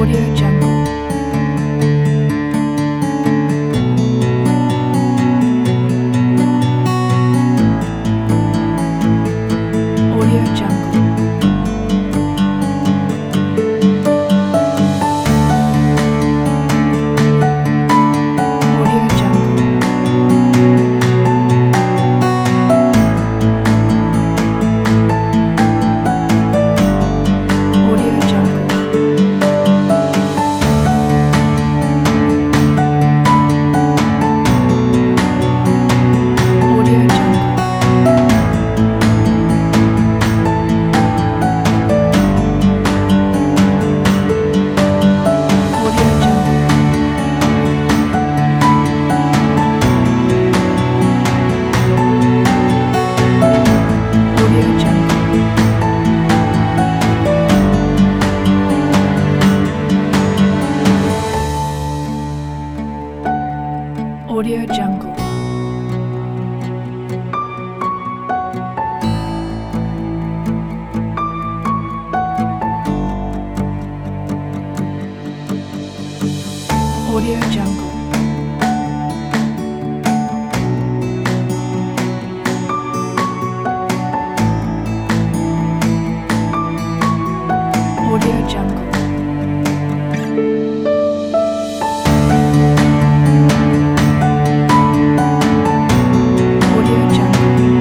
Audio Jungle. Audio Jungle. Audio Jungle. Audio Jungle. Audio Jungle. Audio Jungle. Audio Jungle. Audio Jungle. Audio Jungle. Audio Jungle. Audio Jungle.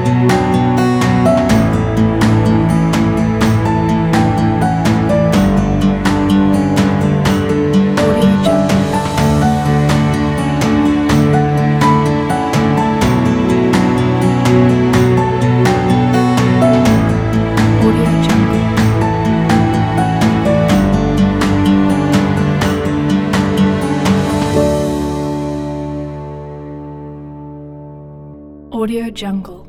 Audio Jungle. Audio Jungle. Audio Jungle.